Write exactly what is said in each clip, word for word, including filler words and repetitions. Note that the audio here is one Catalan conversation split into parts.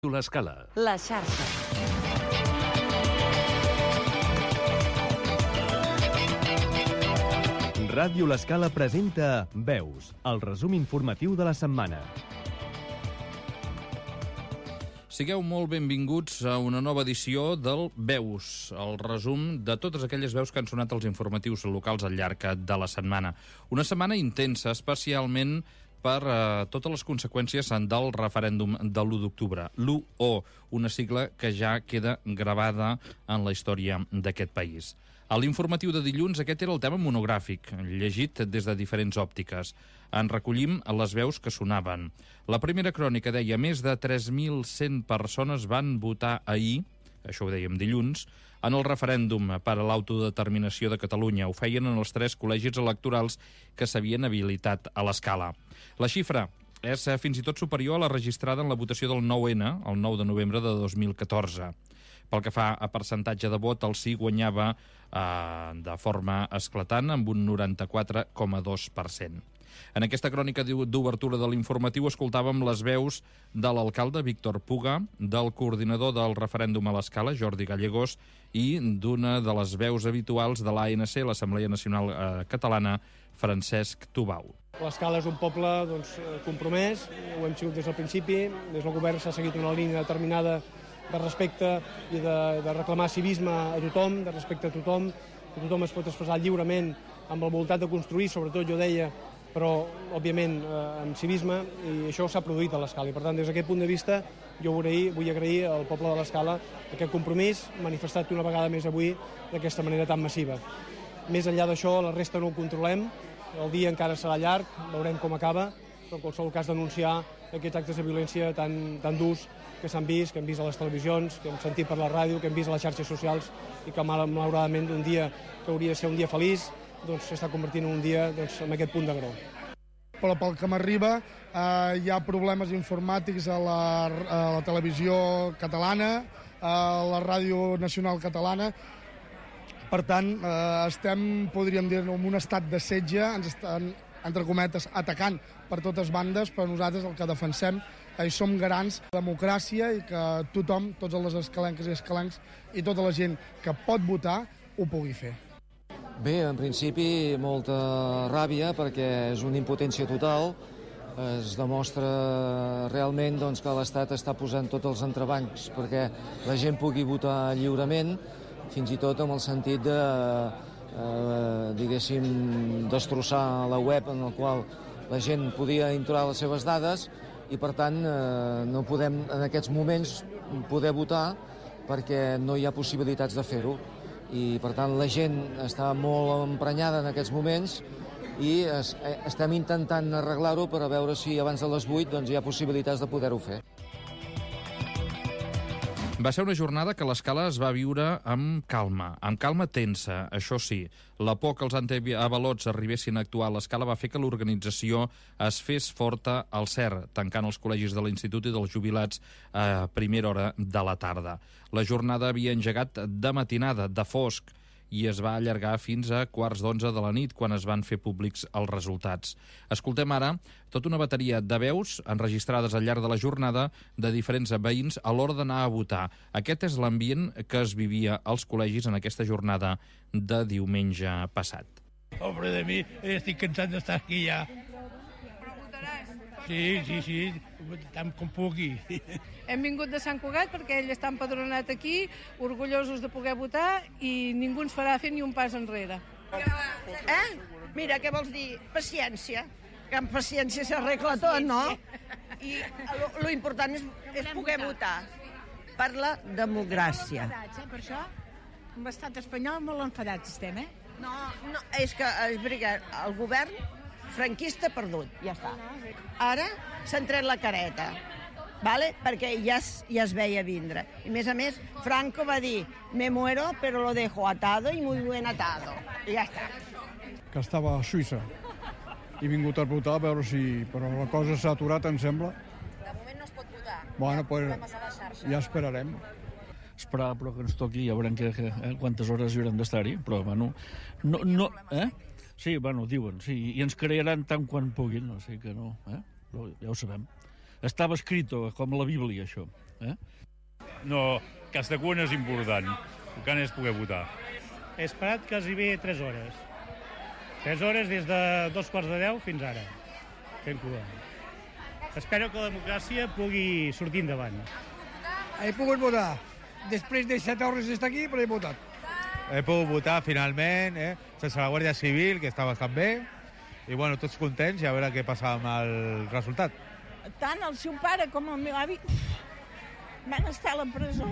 L'Escala. La xarxa. Ràdio L'Escala presenta Veus, el resum informatiu de la setmana. Sigueu molt benvinguts a una nova edició del Veus, el resum de totes aquelles veus que han sonat als informatius locals al llarg de la setmana. Una setmana intensa, especialment per eh, totes les conseqüències del referèndum de l'u d'octubre. l'u o, una sigla que ja queda gravada en la història d'aquest país. A l'informatiu de dilluns aquest era el tema monogràfic, llegit des de diferents òptiques. En recollim les veus que sonaven. La primera crònica deia més de tres mil cent persones van votar ahir, això ho dèiem dilluns, en el referèndum per a l'autodeterminació de Catalunya. Ho feien en els tres col·legis electorals que s'havien habilitat a l'Escala. La xifra és eh, fins i tot superior a la registrada en la votació del nou ene, el nou de novembre de dos mil catorze. Pel que fa a percentatge de vot, el sí guanyava eh, de forma esclatant amb un noranta-quatre coma dos per cent. En aquesta crònica d'obertura de l'informatiu escoltàvem les veus de l'alcalde Víctor Puga, del coordinador del referèndum a l'Escala, Jordi Gallegos, i d'una de les veus habituals de l'A N C, l'Assemblea Nacional eh, Catalana, Francesc Tubau. L'Escala és un poble doncs, compromès, ho hem sigut des del principi, des del govern s'ha seguit una línia determinada de respecte i de, de reclamar civisme a tothom, de respecte a tothom, que tothom es pot expressar lliurement amb la voluntat de construir, sobretot jo deia, però òbviament eh, amb civisme, i això s'ha produït a l'Escala. I per tant, des d'aquest punt de vista, jo vull agrair, vull agrair al poble de l'Escala aquest compromís manifestat una vegada més avui d'aquesta manera tan massiva. Més enllà d'això, la resta no ho controlem, el dia encara serà llarg, veurem com acaba, però en qualsevol cas denunciar aquests actes de violència tan, tan durs que s'han vist, que hem vist a les televisions, que hem sentit per la ràdio, que hem vist a les xarxes socials i que malauradament un dia que hauria de ser un dia feliç doncs s'està convertint en un dia doncs, en aquest punt d'agror. Però pel que m'arriba eh, hi ha problemes informàtics a la, a la televisió catalana, a la ràdio nacional catalana. Per tant, eh, estem, podríem dir, en un estat de setge, ens estan, entre cometes, atacant per totes bandes, però nosaltres el que defensem eh, som garants de democràcia i que tothom, tots les escalenques i escalencs i tota la gent que pot votar ho pugui fer. Bé, en principi molta ràbia perquè és una impotència total. Es demostra realment doncs, que l'Estat està posant tots els entrebancs perquè la gent pugui votar lliurement, fins i tot amb el sentit de, eh, diguéssim, destrossar la web en la qual la gent podia entrar les seves dades i, per tant, eh, no podem en aquests moments poder votar perquè no hi ha possibilitats de fer-ho. I, per tant, la gent està molt emprenyada en aquests moments i es, estem intentant arreglar-ho per a veure si abans de les vuit doncs, hi ha possibilitats de poder-ho fer. Va ser una jornada que l'Escala es va viure amb calma, amb calma tensa, això sí. La por que els antiavalots arribessin a actuar a l'Escala va fer que l'organització es fes forta al C E R, tancant els col·legis de l'Institut i dels jubilats a primera hora de la tarda. La jornada havia engegat de matinada, de fosc, i es va allargar fins a quarts d'onze de la nit, quan es van fer públics els resultats. Escoltem ara tota una bateria de veus enregistrades al llarg de la jornada de diferents veïns a l'hora d'anar a votar. Aquest és l'ambient que es vivia als col·legis en aquesta jornada de diumenge passat. Pobre de mi, estic cansat d'estar aquí ja. Sí, sí, sí, tant com pugui. Hem vingut de Sant Cugat perquè ell està empadronat aquí, orgullosos de poder votar i ningú ens farà fer ni un pas enrere. Eh? Mira, què vols dir? Paciència. Que amb paciència s'arregla tot, no? I lo, lo important és, és poder votar per la democràcia. Per això, amb l'estat espanyol molt enfadats estem, eh? No, no, és que és veritat, el govern franquista perdut, ja està. Ara s'han tret la careta, vale? Perquè ja es, ja es veia vindre. I a més a més, Franco va dir, me muero però lo dejo atado y muy bien atado. I ja està. Que estava a Suïssa. He vingut a votar a veure si... Però la cosa s'ha aturat, em sembla. De moment no es pot votar. Bueno, pues ja esperarem. Esperar, però que ens toqui, ja veurem que, que, eh, quantes hores hi haurem d'estar-hi, però, bueno... No, no, eh? Sí, bueno, diuen, sí, i ens crearan tant quan puguin, o sigui que no, eh? Però ja ho sabem. estava escrito, com la Bíblia, això. Eh? No, aquesta cua no és important. El que és poder votar. He esperat quasi bé tres hores. Tres hores des de dos quarts de deu fins ara, fent cua. Espero que la democràcia pugui sortir endavant. He pogut votar. Després de set hores d'estar aquí, però he votat. He pogut votar finalment, eh? sense la Guàrdia Civil, que està bastant bé, i bueno, tots contents i a veure què passa amb el resultat. Tant el seu pare com el meu avi van estar a la presó.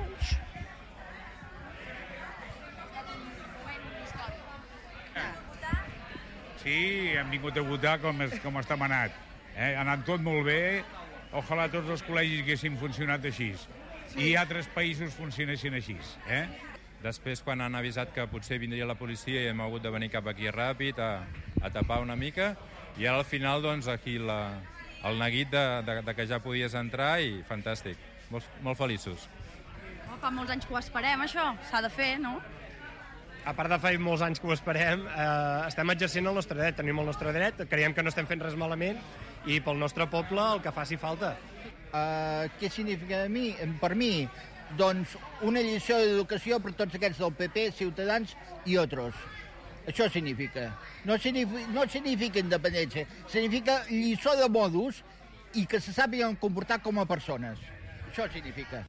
Sí, hem vingut a votar com, és, com està manat. Eh? Ha anat tot molt bé. Ojalà tots els col·legis haguessin funcionat així. Sí. I altres països funcionessin així. Eh? Després, quan han avisat que potser vindria la policia, hem hagut de venir cap aquí ràpid a, a tapar una mica. I ara al final, doncs, aquí la, el neguit de, de, de que ja podies entrar i fantàstic. Molt, molt feliços. Oh, fa molts anys que ho esperem, això. S'ha de fer, no? A part de fa molts anys que ho esperem, eh, estem exercint el nostre dret, tenim el nostre dret, creiem que no estem fent res malament i pel nostre poble el que faci falta. Uh, què significa a mi? Per mi, doncs, una lliçó d'educació per tots aquests del P P, Ciutadans i altres. Això significa. No significa, no significa independència, significa lliçó de modus i que se sàpiguen comportar com a persones. Això significa.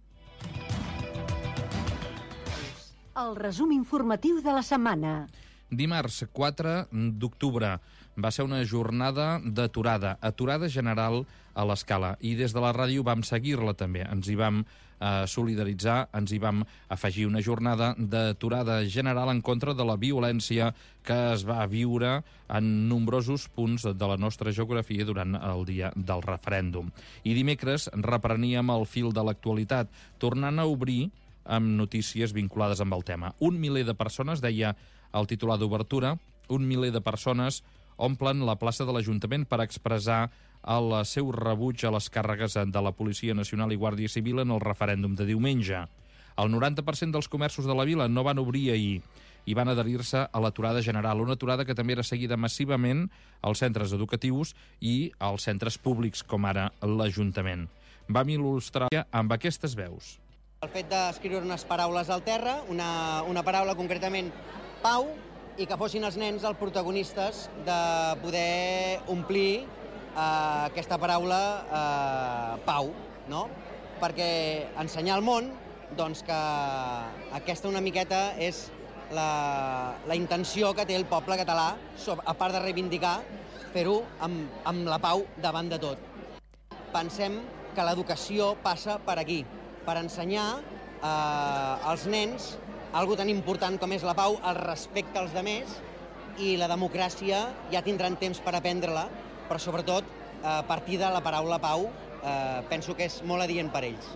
El resum informatiu de la setmana. Dimarts quatre d'octubre va ser una jornada d'aturada, aturada general a l'Escala, i des de la ràdio vam seguir-la també. Ens hi vam eh, solidaritzar, ens hi vam afegir una jornada d'aturada general en contra de la violència que es va viure en nombrosos punts de la nostra geografia durant el dia del referèndum. I dimecres repreníem el fil de l'actualitat, tornant a obrir amb notícies vinculades amb el tema. Un miler de persones, deia el titular d'obertura, un miler de persones omplen la plaça de l'Ajuntament per expressar el seu rebuig a les càrregues de la Policia Nacional i Guàrdia Civil en el referèndum de diumenge. El noranta per cent dels comerços de la vila no van obrir ahir i van adherir-se a l'aturada general, una aturada que també era seguida massivament als centres educatius i als centres públics, com ara l'Ajuntament. Vam il·lustrar amb aquestes veus. El fet d'escriure unes paraules al terra, una, una paraula concretament pau, i que fossin els nens els protagonistes de poder omplir eh, aquesta paraula eh, pau, no? Perquè ensenyar al món doncs, que aquesta una miqueta és la, la intenció que té el poble català, a part de reivindicar, fer-ho amb, amb la pau davant de tot. Pensem que l'educació passa per aquí, per ensenyar eh, als nens algo tan important com és la pau, el respecte als demés, i la democràcia ja tindran temps per aprendre-la, però sobretot a partir de la paraula pau eh, penso que és molt adient per ells.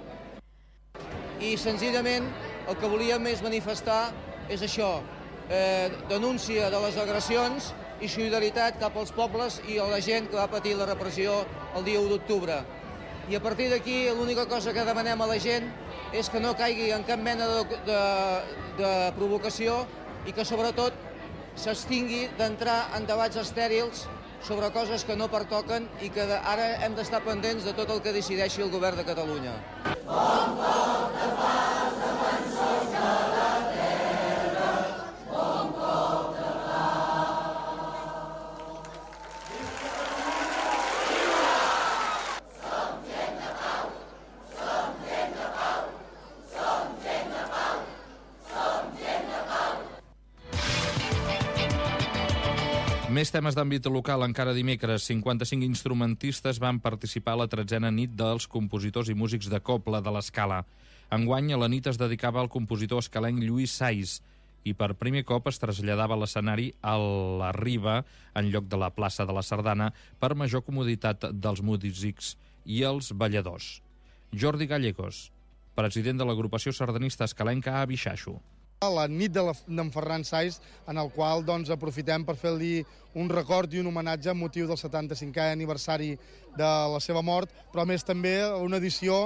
I senzillament el que volíem és manifestar és això, eh, denúncia de les agressions i solidaritat cap als pobles i a la gent que va patir la repressió el dia u d'octubre. I a partir d'aquí l'única cosa que demanem a la gent és que no caigui en cap mena de, de, de provocació i que sobretot s'abstingui d'entrar en debats estèrils sobre coses que no pertoquen i que ara hem d'estar pendents de tot el que decideixi el govern de Catalunya. Bon cop de fas, defensors de la terra, bon cop de Més temes d'àmbit local. Encara dimecres, cinquanta-cinc instrumentistes van participar a la tretzena nit dels compositors i músics de Cobla de l'Escala. Enguany, la nit es dedicava al compositor escalenc Lluís Sais i per primer cop es traslladava l'escenari a la Riba en lloc de la plaça de la Sardana per major comoditat dels músics i els balladors. Jordi Gallegos, president de l'agrupació sardanista escalenca a Bixaixo. La nit d'en Ferran Sais, en el qual doncs, aprofitem per fer-li un record i un homenatge amb motiu del setanta-cinquè aniversari de la seva mort, però a més també una edició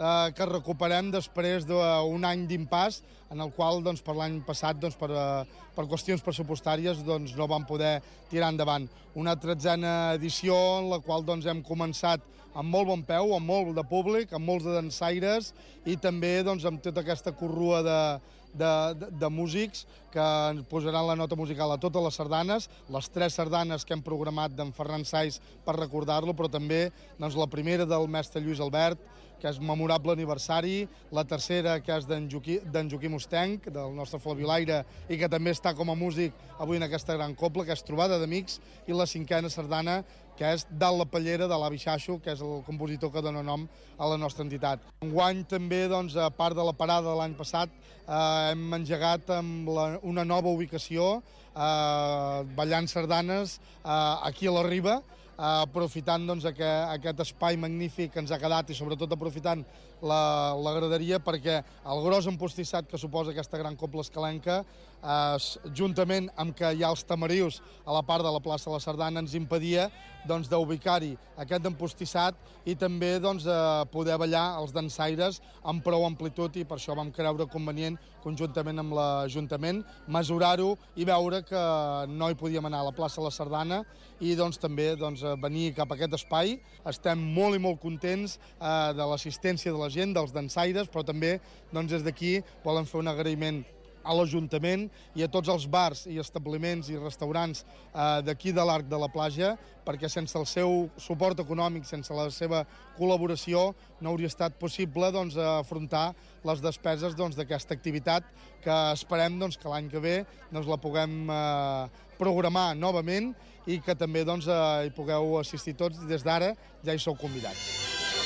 eh, que recuperem després d'un any d'impàs en el qual doncs, per l'any passat doncs, per, eh, per qüestions pressupostàries doncs, no vam poder tirar endavant. Una tretzena edició en la qual doncs, hem començat amb molt bon peu, amb molt de públic, amb molts de dansaires i també doncs, amb tota aquesta corrua de, de, de, de músics que ens posaran la nota musical a totes les sardanes, les tres sardanes que hem programat d'en Ferran Sais per recordar-lo, però també doncs, la primera del mestre Lluís Albert, que és memorable aniversari, la tercera, que és d'en Joaquim, Joaquim Ostenc, del nostre Flavilaire, i que també està com a músic avui en aquesta gran copla, que és Trobada d'Amics, i la cinquena sardana, que és Dalt la Pallera, de l'Avi Xaxo, que és el compositor que dona nom a la nostra entitat. Enguany també, doncs, a part de la parada de l'any passat, eh, hem engegat amb la, una nova ubicació, eh, ballant sardanes eh, aquí a la Riba, Uh, aprofitant doncs, aquest, aquest espai magnífic que ens ha quedat i sobretot aprofitant la, la graderia perquè el gros empostissat que suposa aquesta gran copla escalenca, uh, juntament amb que hi ha els tamarius a la part de la plaça de la Sardana, ens impedia doncs, d'ubicar-hi aquest empostissat i també doncs, uh, poder ballar els dansaires amb prou amplitud i per això vam creure convenient, conjuntament amb l'Ajuntament, mesurar-ho i veure que no hi podíem anar a la plaça de la Sardana i doncs, també doncs, venir cap a aquest espai. Estem molt i molt contents eh, de l'assistència de la gent, dels dansaires, però també doncs, des d'aquí volem fer un agraïment a l'Ajuntament i a tots els bars i establiments i restaurants eh, d'aquí de l'Arc de la Platja, perquè sense el seu suport econòmic, sense la seva col·laboració, no hauria estat possible doncs, afrontar les despeses d'aquesta doncs, activitat que esperem doncs, que l'any que ve doncs, la puguem eh, programar novament i que també doncs, eh, hi pugueu assistir tots des d'ara, ja hi sou convidats.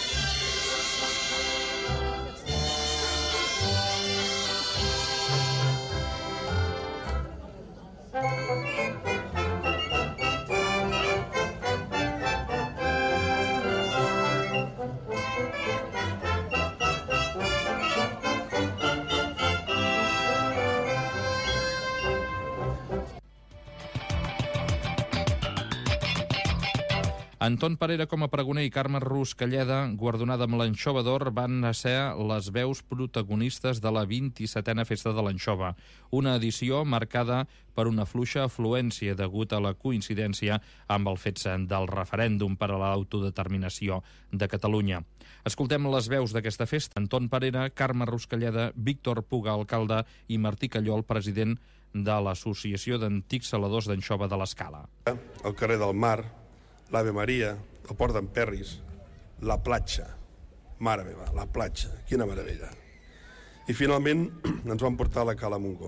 Anton Parera com a pregoner i Carme Ruscalleda, guardonada amb l'Anxova d'Or, van ser les veus protagonistes de la vint-i-setena Festa de l'Anxova, una edició marcada per una fluixa afluència degut a la coincidència amb el fet del referèndum per a l'autodeterminació de Catalunya. Escoltem les veus d'aquesta festa. Anton Parera, Carme Ruscalleda, Víctor Puga, alcalde, i Martí Callol, president de l'Associació d'Antics Saladors d'Anxova de l'Escala. El carrer del Mar, l'Ave Maria, el Port d'en Perris, la platja. Mare meva, la platja, quina meravella. I finalment ens van portar a la Cala Montgó.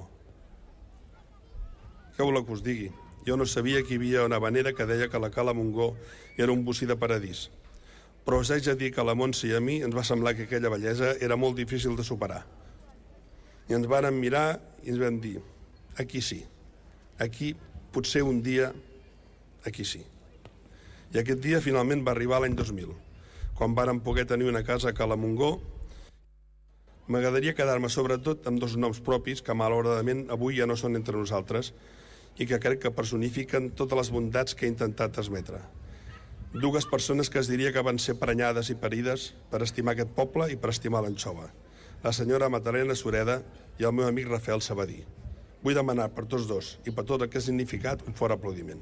Què voleu que us digui? Jo no sabia que hi havia una habanera que deia que la Cala Montgó era un bocí de paradís. Però us haig de dir que a la Montse i a mi ens va semblar que aquella bellesa era molt difícil de superar. I ens vàrem mirar i ens vam dir, aquí sí, aquí potser un dia, aquí sí. I aquest dia finalment va arribar l'any dos mil, quan vàrem poder tenir una casa a Cala Montgó. M'agradaria quedar-me sobretot amb dos noms propis que malauradament avui ja no són entre nosaltres i que crec que personifiquen totes les bondats que he intentat transmetre. Dues persones que es diria que van ser prenyades i parides per estimar aquest poble i per estimar l'Anxova. La senyora Matarena Sureda i el meu amic Rafael Sabadí. Vull demanar per tots dos i per tot el que ha significat un fort aplaudiment.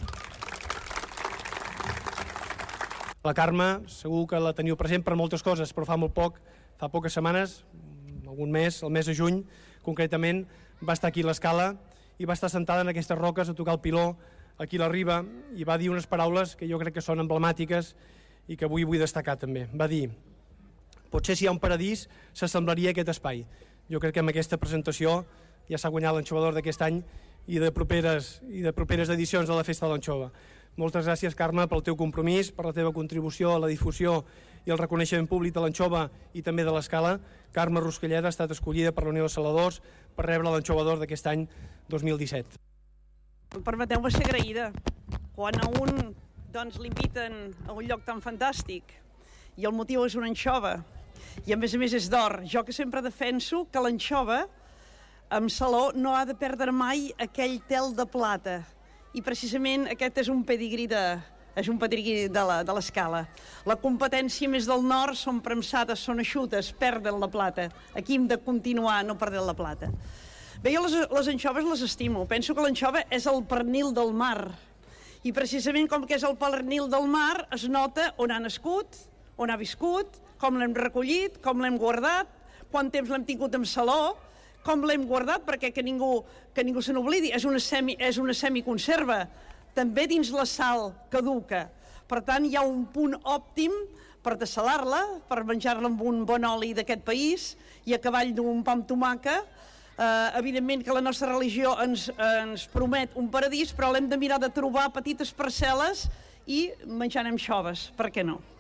La Carme, segur que la teniu present per moltes coses, però fa molt poc, fa poques setmanes, algun mes, el mes de juny, concretament, va estar aquí a l'Escala i va estar sentada en aquestes roques a tocar el piló, aquí a la Riba, i va dir unes paraules que jo crec que són emblemàtiques i que avui vull destacar també. Va dir, potser si hi ha un paradís s'assemblaria a aquest espai. Jo crec que amb aquesta presentació ja s'ha guanyat l'Anxova d'Or d'aquest any i de properes, i de properes edicions de la Festa de l'Anxova. Moltes gràcies, Carme, pel teu compromís, per la teva contribució a la difusió i el reconeixement públic de l'Anxova i també de l'Escala. Carme Ruscalleda ha estat escollida per la Unió de Saladors per rebre l'Anxova d'Or d'aquest any dos mil disset. Permeteu-me ser agraïda. Quan a un doncs, l'inviten a un lloc tan fantàstic i el motiu és una anxova i a més a més és d'or, jo que sempre defenso que l'anxova amb saló no ha de perdre mai aquell tel de plata. I precisament aquest és un pedigrí de, és un patriqui de la, de l'escala. La competència més del nord són premsades, són eixutes, perden la plata. Aquí hem de continuar no perdent la plata. Bé, jo les, les anxoves les estimo. Penso que l'anxova és el pernil del mar. I precisament com que és el pernil del mar es nota on ha nascut, on ha viscut, com l'hem recollit, com l'hem guardat, quant temps l'hem tingut en saló, com l'hem guardat perquè que ningú, que ningú se n'oblidi. És una, semi, és una semiconserva. També dins la sal caduca. Per tant, hi ha un punt òptim per dessalar-la, per menjar-la amb un bon oli d'aquest país i a cavall d'un pa amb tomaca. Eh, evidentment que la nostra religió ens, ens promet un paradís, però l'hem de mirar de trobar petites parcel·les i menjant anxoves. Per què no?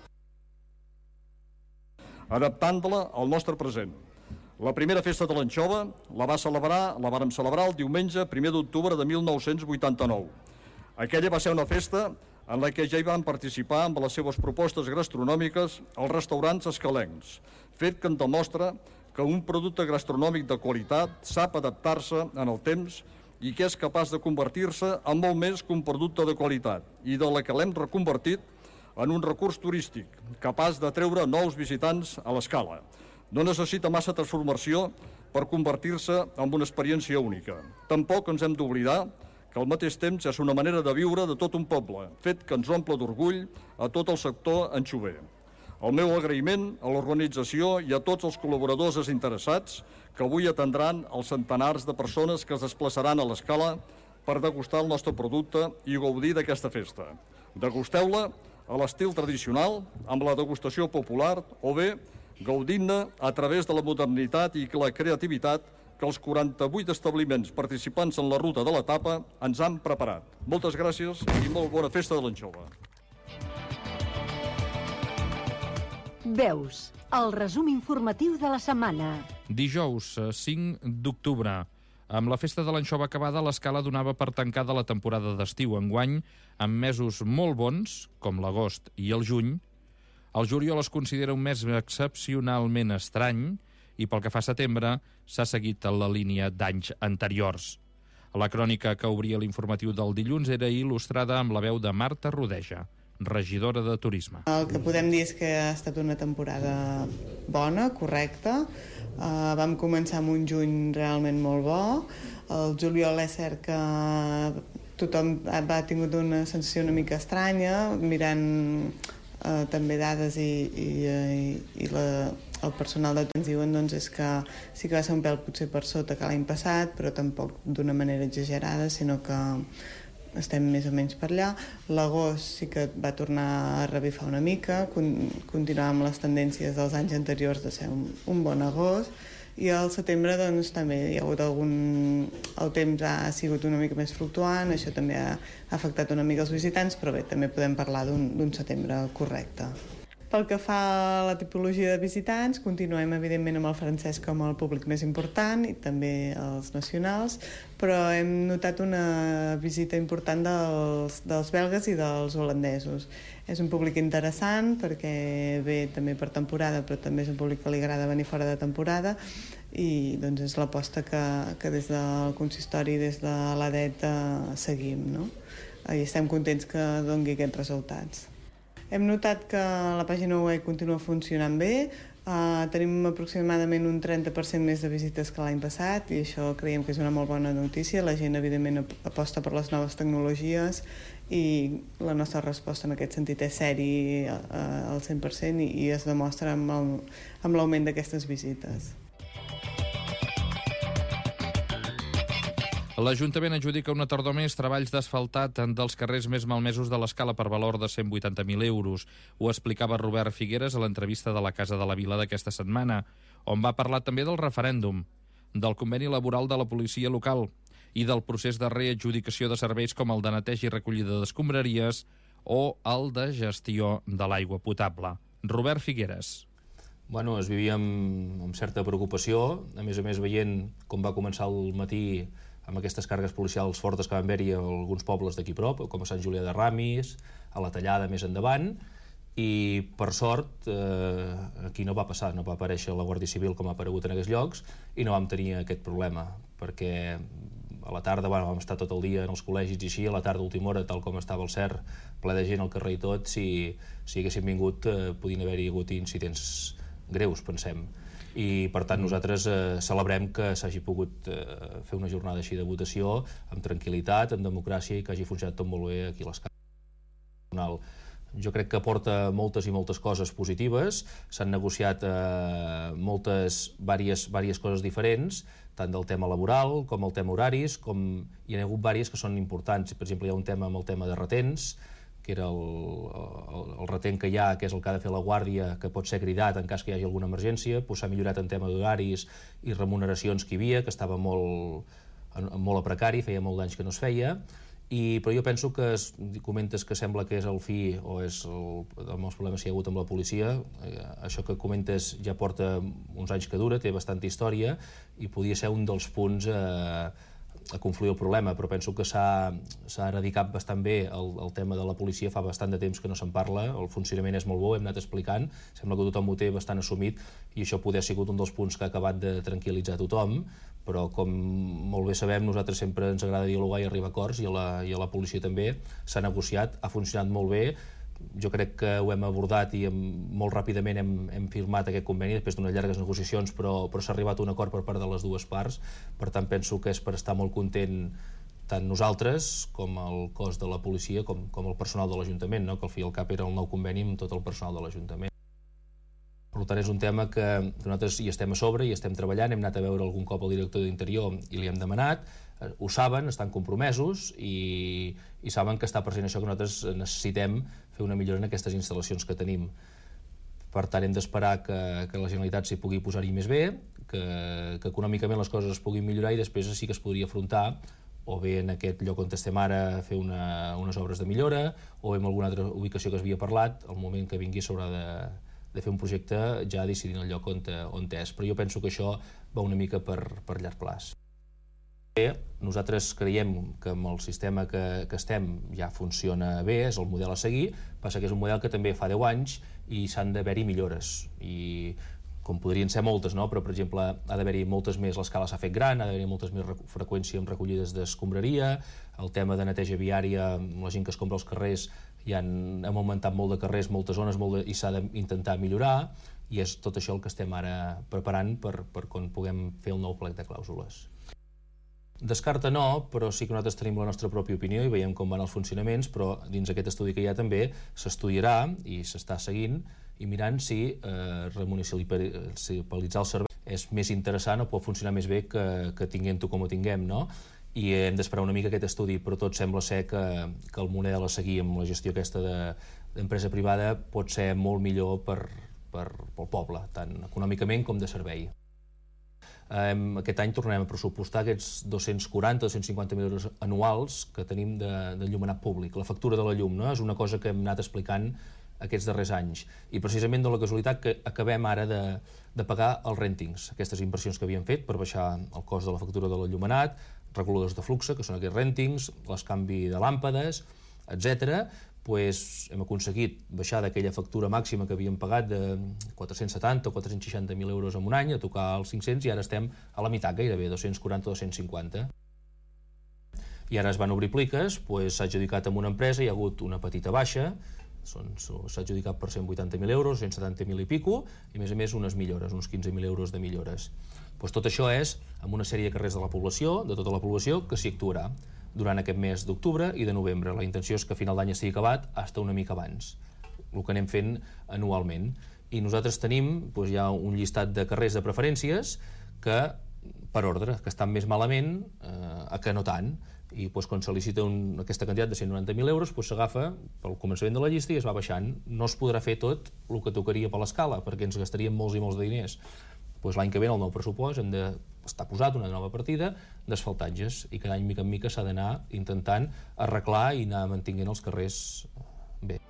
Adaptant-la al nostre present. La primera festa de l'anxova la va celebrar, la vàrem celebrar el diumenge primer d'octubre de mil nou-cents vuitanta-nou. Aquella va ser una festa en la que ja hi van participar amb les seves propostes gastronòmiques els restaurants escalencs, fet que en demostra que un producte gastronòmic de qualitat sap adaptar-se en el temps i que és capaç de convertir-se en molt més que un producte de qualitat i de la que l'hem reconvertit en un recurs turístic, capaç d'atreure nous visitants a l'escala. No necessita massa transformació per convertir-se en una experiència única. Tampoc ens hem d'oblidar que al mateix temps és una manera de viure de tot un poble, fet que ens omple d'orgull a tot el sector anxover. El meu agraïment a l'organització i a tots els col·laboradors desinteressats que avui atendran els centenars de persones que es desplaçaran a l'escala per degustar el nostre producte i gaudir d'aquesta festa. Degusteu-la a l'estil tradicional, amb la degustació popular, o bé gaudint-ne a través de la modernitat i la creativitat que els quaranta-vuit establiments participants en la ruta de l'etapa ens han preparat. Moltes gràcies i molt bona festa de l'anxova. Veus, el resum informatiu de la setmana. Dijous, cinc d'octubre. Amb la festa de l'anxova acabada, l'escala donava per tancada la temporada d'estiu. Enguany, amb mesos molt bons, com l'agost i el juny, el juliol es considera un mes excepcionalment estrany i pel que fa a setembre s'ha seguit en la línia d'anys anteriors. La crònica que obria l'informatiu del dilluns era il·lustrada amb la veu de Marta Rodeja, regidora de Turisme. El que podem dir és que ha estat una temporada bona, correcta. Uh, vam començar amb un juny realment molt bo. El juliol és cert que tothom ha tingut una sensació una mica estranya, mirant uh, també dades i, i, i, i la, el personal de ens diuen doncs, és que sí que va ser un pèl potser per sota que l'any passat, però tampoc d'una manera exagerada, sinó que estem més o menys per allà. L'agost sí que va tornar a revifar una mica, con continuar amb les tendències dels anys anteriors de ser un, un bon agost, i al setembre doncs, també hi ha hagut algun... el temps ha sigut una mica més fluctuant, això també ha afectat una mica els visitants, però bé, també podem parlar d'un setembre correcte. Pel que fa a la tipologia de visitants, continuem evidentment amb el francès com el públic més important i també els nacionals, però hem notat una visita important dels, dels belgues i dels holandesos. És un públic interessant perquè ve també per temporada, però també és un públic que li agrada venir fora de temporada i doncs, és l'aposta que, que des del consistori, des de l'A D E T seguim, no? I estem contents que doni aquests resultats. Hem notat que la pàgina web continua funcionant bé, uh, tenim aproximadament un trenta per cent més de visites que l'any passat i això creiem que és una molt bona notícia. La gent evidentment aposta per les noves tecnologies i la nostra resposta en aquest sentit és seri uh, al cent per cent i, i es demostra amb l'augment d'aquestes visites. L'Ajuntament adjudica una tardor més treballs d'asfaltat dels carrers més malmesos de l'escala per valor de cent vuitanta mil euros. Ho explicava Robert Figueres a l'entrevista de la Casa de la Vila d'aquesta setmana, on va parlar també del referèndum, del conveni laboral de la policia local i del procés de readjudicació de serveis com el de neteja i recollida d'escombraries o el de gestió de l'aigua potable. Robert Figueres. Bueno, es vivia amb, amb certa preocupació, a més a més veient com va començar el matí amb aquestes càrregues policials fortes que van haver-hi a alguns pobles d'aquí prop, com a Sant Julià de Ramis, a la Tallada més endavant, i per sort eh, aquí no va passar, no va aparèixer la Guàrdia Civil com ha aparegut en aquests llocs i no vam tenir aquest problema, perquè a la tarda, bueno, vam estar tot el dia en els col·legis i així, a la tarda, última hora, tal com estava el C E R, ple de gent al carrer i tot, si, si haguessin vingut eh, podien haver-hi hagut incidents greus, pensem. I per tant nosaltres eh, celebrem que s'hagi pogut eh, fer una jornada així de votació amb tranquil·litat, amb democràcia i que hagi funcionat tot molt bé aquí a l'escala. Jo crec que aporta moltes i moltes coses positives, s'han negociat eh, moltes, vàries, vàries coses diferents, tant del tema laboral com el tema horaris, com hi ha hagut vàries que són importants. Per exemple, hi ha un tema amb el tema de retens, que era el, el, el retent que hi ha, que és el que ha de fer la guàrdia, que pot ser cridat en cas que hi hagi alguna emergència. Pues s'ha millorat en tema d'horaris i remuneracions que hi havia, que estava molt, molt a precari, feia molt d'anys que no es feia. I, però jo penso que es, comentes que sembla que és el fi o és el, els problemes que hi ha hagut amb la policia. Eh, això que comentes ja porta uns anys que dura, té bastanta història i podia ser un dels punts eh, a confluir el problema, però penso que s'ha eradicat bastant bé el, el tema de la policia, fa bastant de temps que no se'n parla, el funcionament és molt bo, hem anat explicant, sembla que tothom ho té bastant assumit i això poder ha sigut un dels punts que ha acabat de tranquil·litzar tothom, però com molt bé sabem, nosaltres sempre ens agrada dialogar i arribar a acords i a la, i a la policia també s'ha negociat, ha funcionat molt bé. Jo crec que ho hem abordat i hem, molt ràpidament hem, hem firmat aquest conveni després d'unes llargues negociacions, però, però s'ha arribat a un acord per part de les dues parts. Per tant, penso que és per estar molt content tant nosaltres com el cos de la policia com, com el personal de l'Ajuntament, no? Que al fi i al cap era el nou conveni amb tot el personal de l'Ajuntament. Per tant, és un tema que nosaltres hi estem a sobre, hi estem treballant, hem anat a veure algun cop el director d'Interior i li hem demanat, ho saben, estan compromesos i, i saben que està present això, que nosaltres necessitem fer una millora en aquestes instal·lacions que tenim. Per tant, hem d'esperar que, que la Generalitat s'hi pugui posar-hi més bé, que, que econòmicament les coses es puguin millorar i després sí que es podria afrontar o bé en aquest lloc on estem ara fer una, unes obres de millora o bé en alguna altra ubicació que s'havia parlat, al moment que vingui s'haurà de, de fer un projecte ja decidint el lloc on, on és. Però jo penso que això va una mica per, per llarg plaç. Nosaltres creiem que amb el sistema que, que estem ja funciona bé, és el model a seguir, passa que és un model que també fa deu anys i s'han d'haver-hi millores, i com podrien ser moltes, no? Però per exemple ha d'haver-hi moltes més, l'escala s'ha fet gran, ha d'haver-hi moltes més freqüència amb recollides d'escombraria, el tema de neteja viària, la gent que es compra als carrers, ja han, hem augmentat molt de carrers, moltes zones, molt de, i s'ha d'intentar millorar, i és tot això el que estem ara preparant per, per quan puguem fer el nou plec de clàusules. Descarta no, però sí que nosaltres tenim la nostra pròpia opinió i veiem com van els funcionaments, però dins aquest estudi que hi ha també s'estudiarà i s'està seguint i mirant si eh, remunicipalitzar el servei és més interessant o pot funcionar més bé que, que tinguem-ho com ho tinguem, no? I hem d'esperar una mica aquest estudi, però tot sembla ser que, que el model a seguir amb la gestió aquesta d'empresa de, privada pot ser molt millor per, per, pel poble, tant econòmicament com de servei. Um, aquest any tornarem a pressupostar aquests dos-cents quaranta a dos-cents cinquanta mil euros anuals que tenim de, de llumenat públic. La factura de la llum, no? És una cosa que hem anat explicant aquests darrers anys. I precisament de la casualitat que acabem ara de, de pagar els rèntings, aquestes inversions que havíem fet per baixar el cost de la factura de la llumenat, reguladors de flux, que són aquests rèntings, l'escanvi de làmpades, etcètera, pues hem aconseguit baixar d'aquella factura màxima que havíem pagat de quatre-cents setanta o quatre-cents seixanta mil euros en un any a tocar els cinc-cents i ara estem a la meitat, gairebé dos-cents quaranta a dos-cents cinquanta. I ara es van obrir pliques, pues, s'ha adjudicat amb una empresa, hi ha hagut una petita baixa, s'ha adjudicat per cent vuitanta mil euros, cent setanta mil i pico, i a més a més unes millores, uns quinze mil euros de millores. Pues tot això és amb una sèrie de carrers de la població, de tota la població, que s'hi actuarà durant aquest mes d'octubre i de novembre. La intenció és que a final d'any estigui acabat fins una mica abans, el que anem fent anualment. I nosaltres tenim doncs, ja un llistat de carrers de preferències que, per ordre, que estan més malament eh, a que no tant. I doncs, quan se licita un, aquesta quantitat de cent noranta mil euros doncs, s'agafa pel començament de la llista i es va baixant. No es podrà fer tot el que tocaria per l'escala, perquè ens gastaríem molts i molts de diners. Doncs l'any que ve, el nou pressupost, hem d'estar posat una nova partida d'asfaltatges i cada any, mica en mica, s'ha d'anar intentant arreglar i anar mantenint els carrers bé.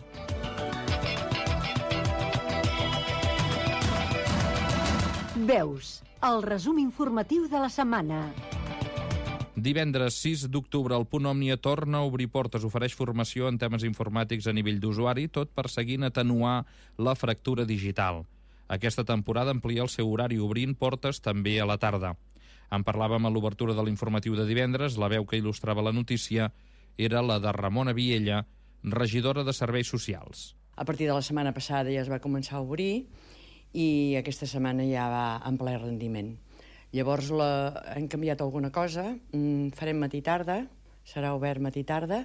Veus, el resum informatiu de la setmana. Divendres sis d'octubre, el Punt Òmnia torna a obrir portes, ofereix formació en temes informàtics a nivell d'usuari, tot perseguint atenuar la fractura digital. Aquesta temporada amplia el seu horari obrint portes també a la tarda. En parlàvem a l'obertura de l'informatiu de divendres. La veu que il·lustrava la notícia era la de Ramona Viella, regidora de Serveis Socials. A partir de la setmana passada ja es va començar a obrir i aquesta setmana ja va en ple rendiment. Llavors la... hem canviat alguna cosa, farem matí-tarda, serà obert matí-tarda,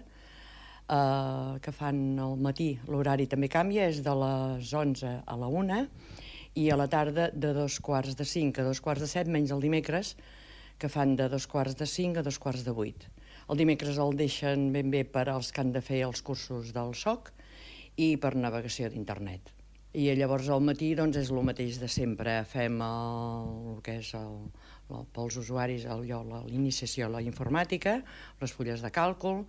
eh, que fan al matí, l'horari també canvia, és de les onze a la una, i a la tarda de dos quarts de cinc a dos quarts de set, menys el dimecres, que fan de dos quarts de cinc a dos quarts de vuit. El dimecres el deixen ben bé per als que han de fer els cursos del S O C i per navegació d'internet. I llavors al matí doncs, és el mateix de sempre. Fem el, el que és el, el, pels usuaris l'iniciació a la informàtica, les fulles de càlcul.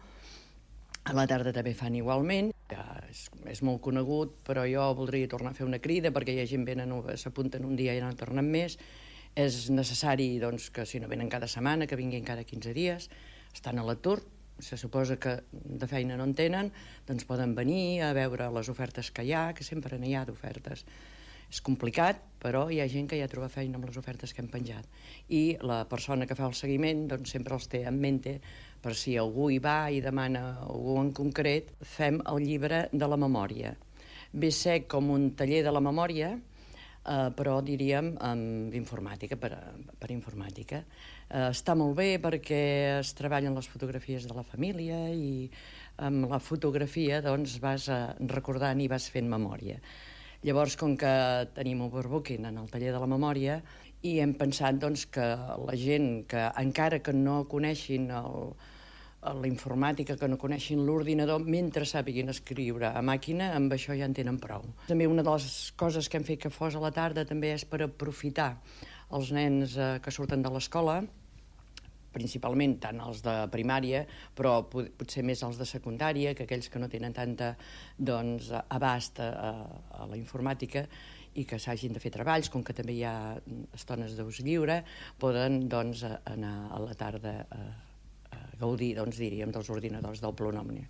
A la tarda també fan igualment. Ja és, és molt conegut, però jo voldria tornar a fer una crida perquè hi ha gent venen, s'apunten un dia i no tornen més. És necessari doncs, que si no venen cada setmana, que vinguin cada quinze dies. Estan a l'atur, se suposa que de feina no en tenen, doncs poden venir a veure les ofertes que hi ha, que sempre n'hi ha d'ofertes. És complicat, però hi ha gent que ja troba feina amb les ofertes que hem penjat. I la persona que fa el seguiment doncs, sempre els té en mente per si algú hi va i demana algú en concret. Fem el llibre de la memòria. Ve ser com un taller de la memòria, Uh, però diríem amb informàtica, per, per informàtica. Uh, està molt bé perquè es treballen les fotografies de la família i amb la fotografia doncs, vas uh, recordant i vas fent memòria. Llavors, com que tenim overbooking en el taller de la memòria i hem pensat doncs, que la gent que encara que no coneixin el, la informàtica, que no coneixin l'ordinador, mentre sàpiguin escriure a màquina, amb això ja en tenen prou. També una de les coses que hem fet que fos a la tarda també és per aprofitar els nens eh, que surten de l'escola, principalment tant els de primària, però potser més els de secundària, que aquells que no tenen tanta doncs, abast a, a la informàtica i que s'hagin de fer treballs, com que també hi ha estones d'ús lliure, poden doncs, anar a la tarda a gaudir, doncs, diríem, dels ordinadors del Plutònia.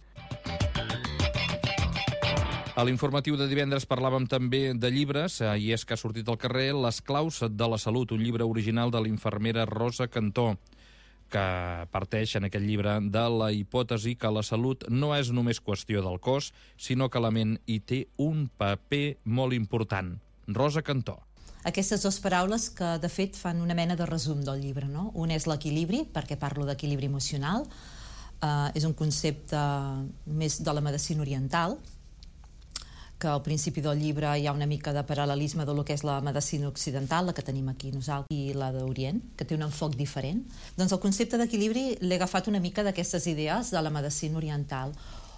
A l'informatiu de divendres parlàvem també de llibres, i és que ha sortit al carrer Les claus de la salut, un llibre original de l'infermera Rosa Cantó, que parteix en aquest llibre de la hipòtesi que la salut no és només qüestió del cos, sinó que la ment hi té un paper molt important. Rosa Cantó. Aquestes dues paraules que, de fet, fan una mena de resum del llibre, no? Un és l'equilibri, perquè parlo d'equilibri emocional. Uh, és un concepte més de la medicina oriental, que al principi del llibre hi ha una mica de paral·lelisme de lo que és la medicina occidental, la que tenim aquí nosaltres, i la d'Orient, que té un enfoc diferent. Doncs el concepte d'equilibri l'he agafat una mica d'aquestes idees de la medicina oriental,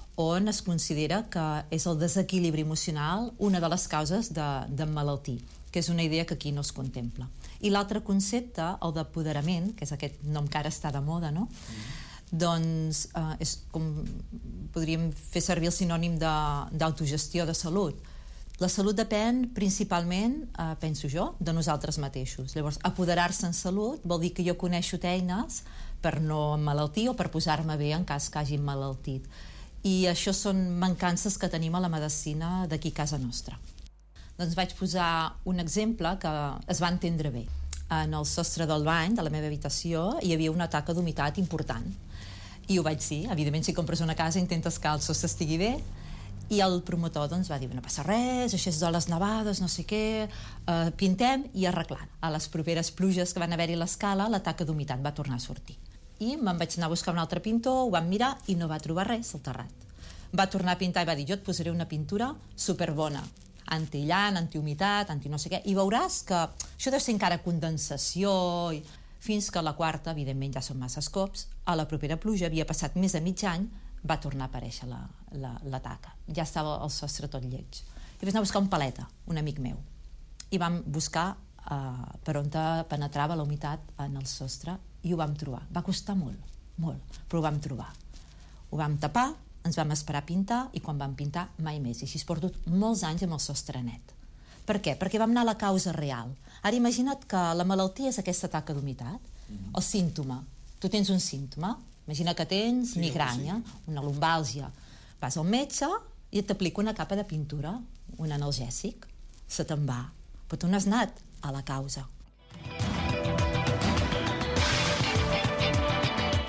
on es considera que és el desequilibri emocional una de les causes de, de malaltir, que és una idea que aquí no es contempla. I l'altre concepte, el d'apoderament, que és aquest nom que ara està de moda, no? Mm. Doncs eh, és com podríem fer servir el sinònim d'autogestió de, de salut. La salut depèn principalment, eh, penso jo, de nosaltres mateixos. Llavors, apoderar-se en salut vol dir que jo coneixo eines per no emmalaltir o per posar-me bé en cas que hagi emmalaltit. I això són mancances que tenim a la medicina d'aquí a casa nostra. Doncs vaig posar un exemple que es va entendre bé. En el sostre del bany de la meva habitació hi havia una taca d'humitat important. I ho vaig dir. Evidentment, si compres una casa intentes que el sostre estigui bé. I el promotor doncs, va dir, no passa res, això és de les nevades, no sé què, eh, pintem i arreglant. A les properes pluges que van haver-hi a l'escala, la taca d'humitat va tornar a sortir. I me'n vaig anar a buscar un altre pintor, ho vam mirar i no va trobar res al terrat. Va tornar a pintar i va dir, jo et posaré una pintura superbona, anti-llant, anti-humitat, anti no sé què, i veuràs que això deu ser encara condensació, i... fins que la quarta, evidentment ja són massa cops, a la propera pluja, havia passat més de mig any, va tornar a aparèixer la, la, la taca. Ja estava el sostre tot lleig. I vaig anar a buscar un paleta, un amic meu, i vam buscar uh, per on penetrava la humitat en el sostre, i ho vam trobar. Va costar molt, molt, però ho vam trobar. Ho vam tapar, ens vam esperar a pintar i quan vam pintar mai més. I així es portat molts anys amb el sostre net. Per què? Perquè vam anar a la causa real. Ara imagina't que la malaltia és aquesta taca d'humitat, mm-hmm. el símptoma. Tu tens un símptoma, imagina que tens sí, migranya, sí. una lumbàlgia. Vas al metge i t'aplica una capa de pintura, un analgèsic, se te'n va. Però tu no has anat a la causa.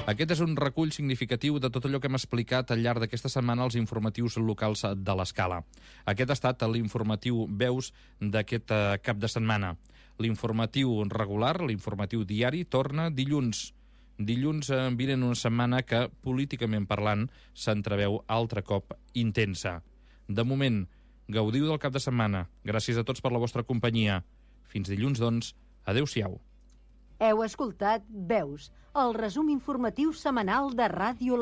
Aquest és un recull significatiu de tot allò que hem explicat al llarg d'aquesta setmana als informatius locals de l'Escala. Aquest ha estat l'informatiu Veus d'aquest cap de setmana. L'informatiu regular, l'informatiu diari, torna dilluns. Dilluns vinent una setmana que, políticament parlant, s'entreveu altre cop intensa. De moment, gaudiu del cap de setmana. Gràcies a tots per la vostra companyia. Fins dilluns, doncs, adeu-siau. Heu escoltat Veus, el resum informatiu setmanal de Ràdio